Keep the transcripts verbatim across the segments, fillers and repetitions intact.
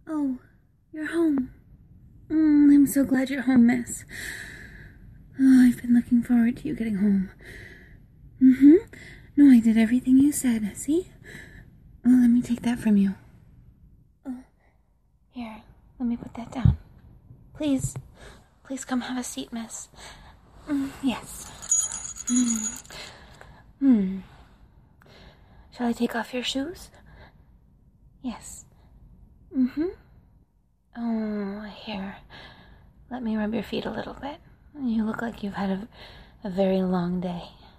Oh, you're home. Mm, I'm so glad you're home, miss. Oh, I've been looking forward to you getting home. Mm-hmm. No, I did everything you said, see? Oh, let me take that from you. Oh, here, let me put that down. Please, please come have a seat, miss. Mm, yes. Mm. Hmm. Shall I take off your shoes? Yes. Mm-hmm. Oh, here. Let me rub your feet a little bit. You look like you've had a, a very long day.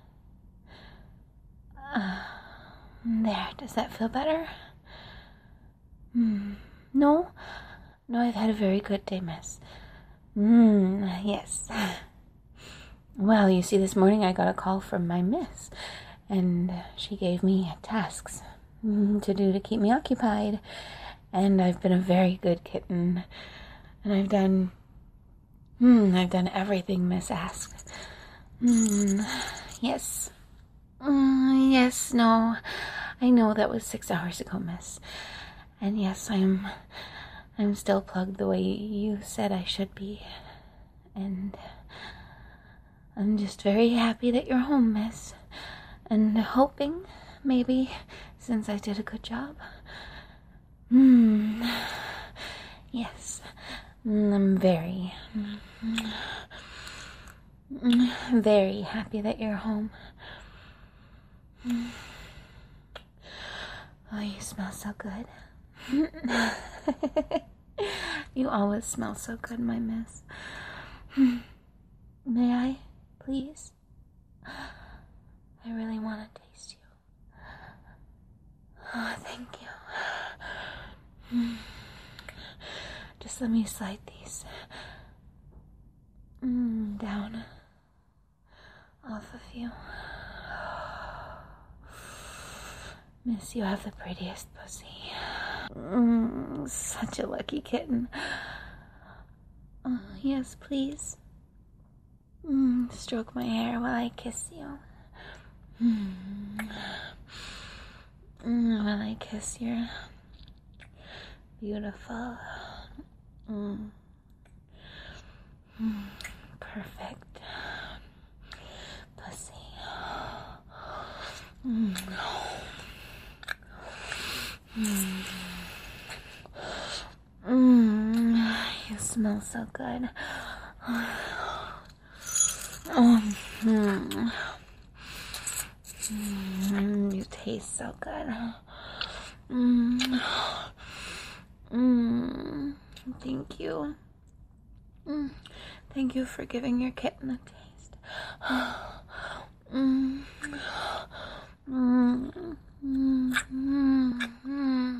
Uh, there, does that feel better? Hmm. No? No, I've had a very good day, miss. Hmm, yes. Well, you see, this morning I got a call from my miss, and she gave me tasks to do to keep me occupied, and I've been a very good kitten, and I've done, hmm, I've done everything Miss asked. Hmm, yes. Mm, yes, no, I know that was six hours ago, miss, and yes, I'm, I'm still plugged the way you said I should be, and I'm just very happy that you're home, miss, and hoping, maybe, since I did a good job. Hmm, yes, I'm very, very happy that you're home. Oh, you smell so good. You always smell so good, my miss. May I, please? I really want to taste you. Oh, thank you. Just let me slide these mm, down off of you. Miss, you have the prettiest pussy. Mm, such a lucky kitten. Oh, yes, please. Mm, stroke my hair while I kiss you. Mm. Mm, while I kiss your beautiful, mm. Mm, perfect pussy. Mm. Mm. Mm. You smell so good. Oh, mm. Mm. You taste so good. Mm. Mm. Thank you. Mm. Thank you for giving your kitten a taste. Mm. Mm. Mm. Mm.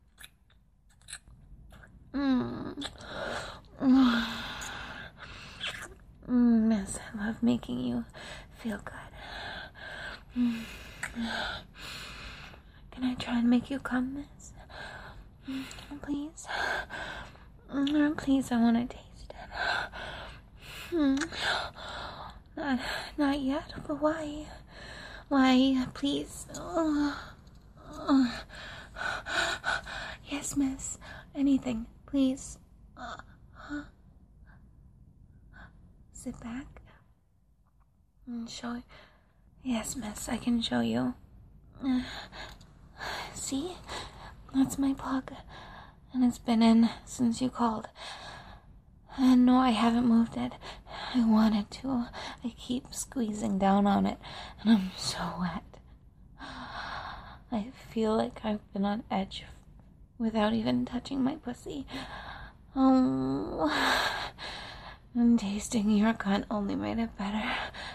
Mm. Mm. Mm. Miss, I love making you feel good. Mm. Can I try and make you come, miss? Mm. Please? Mm. Please, I want to taste it. Mm. Not, not yet, but why? Why, please? Oh. Oh. Yes, miss. Anything, please. Uh, huh? Sit back and show you. Yes, miss, I can show you. Uh, see? That's my plug. And it's been in since you called. And no, I haven't moved it. I wanted to. I keep squeezing down on it, and I'm so wet. I feel like I've been on edge without even touching my pussy. Oh, and tasting your cunt only made it better.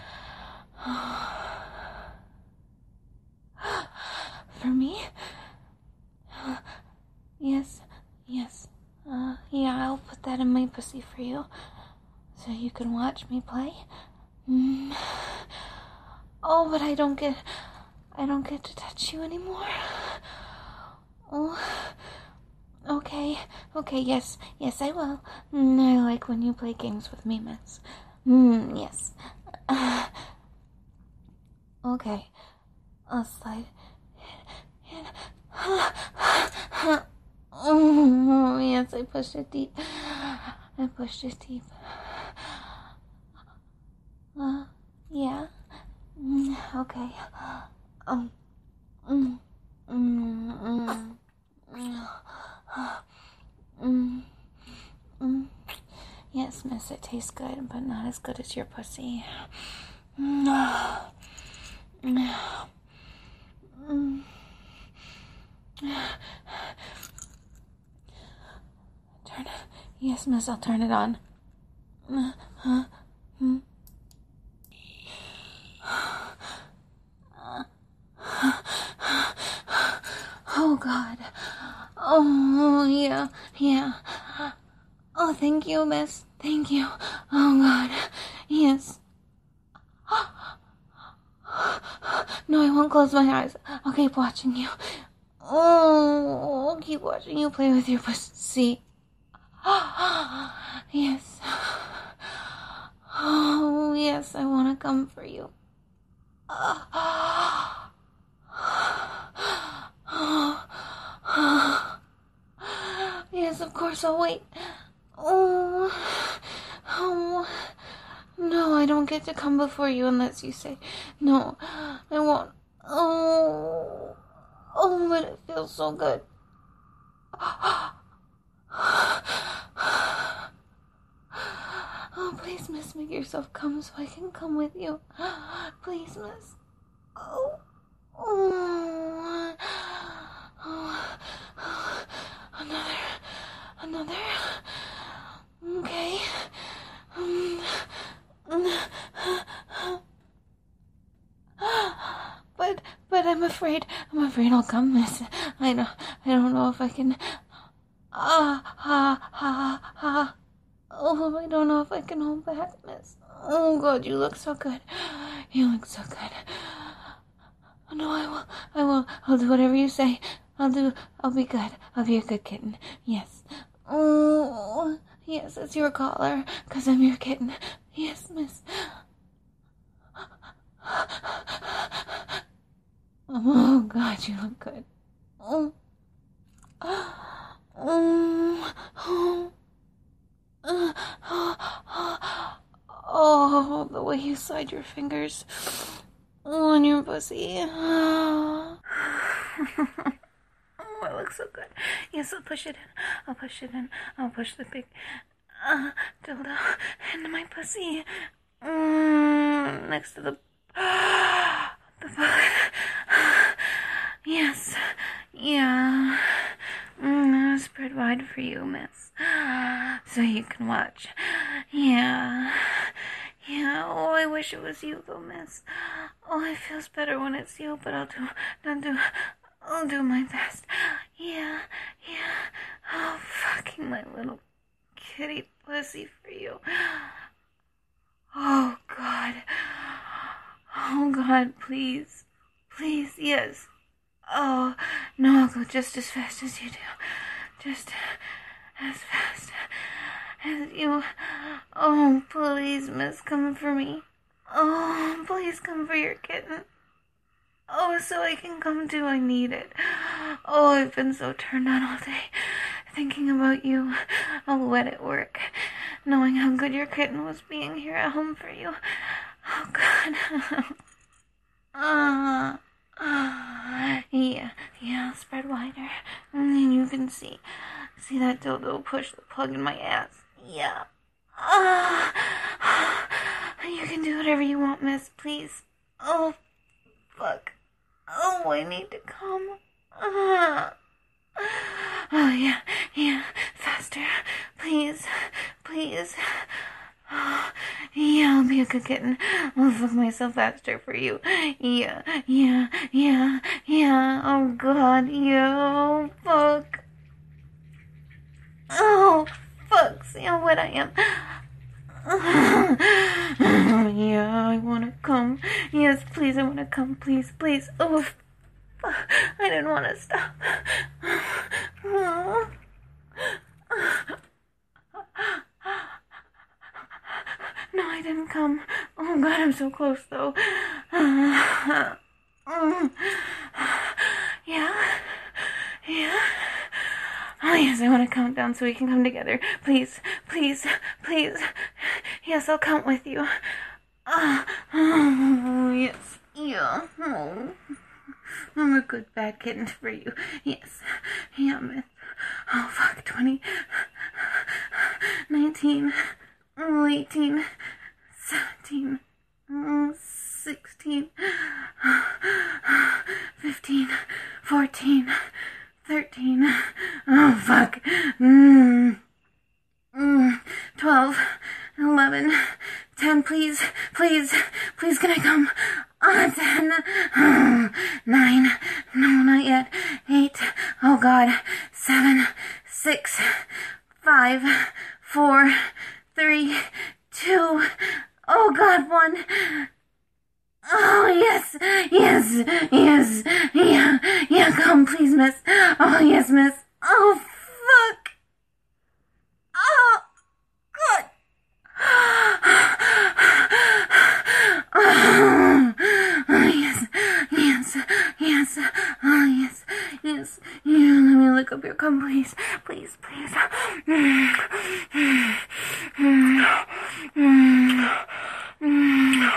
For me? Yes, yes. Uh, yeah, I'll put that in my pussy for you, so you can watch me play. Mm. Oh, but I don't get, I don't get to touch you anymore. Oh, okay, okay, yes, yes, I will. Mm, I like when you play games with me, miss. Mm, yes. Uh, okay, I'll slide in. Oh, Yes, I pushed it deep. I pushed it deep. Uh, yeah. Mm, okay. Um. Mm, mm, mm, mm, mm, mm. Yes, miss, it tastes good, but not as good as your pussy. Mm, mm, mm. Turn it. Yes, miss, I'll turn it on. Uh, uh, mm. Oh, God. Oh, yeah, yeah. Oh, thank you, miss. Thank you. Oh, God. Yes. No, I won't close my eyes. I'll keep watching you. Oh, I'll keep watching you play with your pussy. Yes. Oh, yes, I want to come for you. Yes, of course, I'll wait. Oh, oh, no, I don't get to come before you unless you say, no, I won't. Oh, oh, but it feels so good. Oh, please, miss, make yourself come so I can come with you. Please, miss. Oh, oh, oh. Another, another. Okay. Um, but, but I'm afraid. I'm afraid I'll come, miss. I know. I don't know if I can. Ah, ha, ha, ha. Oh, I don't know if I can hold back, miss. Oh, God, you look so good. You look so good. No, I will. I will. I'll do whatever you say. I'll do. I'll be good. I'll be a good kitten. Yes. Oh, yes, it's your collar, 'cause I'm your kitten. Yes, miss. Oh, God, you look good. Oh. Oh. Oh. Oh, the way you slide your fingers on your pussy. Oh, it looks so good. Yes, I'll push it in. I'll push it in. I'll push the big uh, dildo into my pussy. Mm, next to the the bug. Yes. Yeah. Mm, spread wide for you, miss. So you can watch. Yeah. Yeah. Oh, I wish it was you, though, miss. Oh, it feels better when it's you, but I'll do, I'll do, I'll do my best. Yeah. Yeah. Oh, fucking my little kitty pussy for you. Oh, God. Oh, God, please. Please, yes. Oh, no, I'll go just as fast as you do. Just as fast as you. Oh, please, miss, come for me. Oh, please come for your kitten. Oh, so I can come too. I need it. Oh, I've been so turned on all day, thinking about you. I'll wet at work, knowing how good your kitten was being here at home for you. Oh, God. Ah. uh. Uh, yeah, yeah, spread wider, and then you can see, see that dildo push the plug in my ass. Yeah. Uh, you can do whatever you want, miss, please. Oh, fuck. Oh, I need to come. Uh, oh, yeah, yeah, faster, please, please. Oh, yeah, I'll be a good kitten. I'll fuck myself faster for you. Yeah, yeah, yeah, yeah. Oh, God, yeah, oh, fuck. Oh, fuck, see how wet I am. Oh, yeah, I want to come. Yes, please, I want to come. Please, please. Oh, I didn't want to stop. Oh. No, I didn't come. Oh, God, I'm so close, though. Uh, um, yeah? Yeah? Oh, yes, I want to count down so we can come together. Please, please, please. Yes, I'll count with you. Oh, oh yes. Yeah. Oh. I'm a good bad kitten for you. Yes. Yeah, miss. Oh, fuck. twenty. nineteen. Oh, eighteen. seventeen. Oh, sixteen. fifteen. fourteen. thirteen. Oh, fuck. Mm. Mm. twelve. eleven. ten, please. Please. Please, can I come? Oh, ten. Oh, nine. No, not yet. eight. Oh, God. seven. six. five. four. three. two. Oh, God. one. Oh, yes, yes, yes, yeah, yeah, come, please, miss. Oh, yes, miss. Oh, fuck. Oh, good. Oh, oh, yes, yes, yes, oh, yes, yes, yeah, let me look up here. Come, please, please, please. Mm, mm, mm, mm, mm.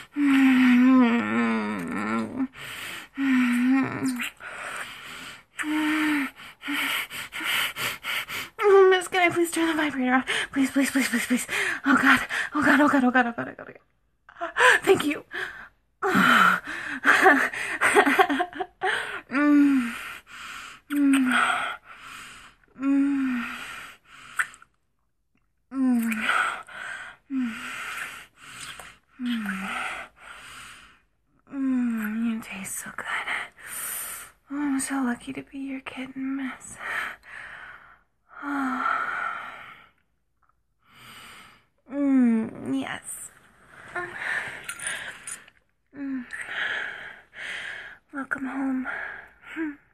Oh, miss, can I please turn the vibrator off? Please, please, please, please, please. Oh, God. Oh, God, oh, God, oh, God, oh, God, oh, God, oh, God. Thank you. Oh. mm. Mm. Mm. Mm. Mm. Mm. Mm, you taste so good. Oh, I'm so lucky to be your kitten, miss. Oh. Mm, yes. Mm. Welcome home.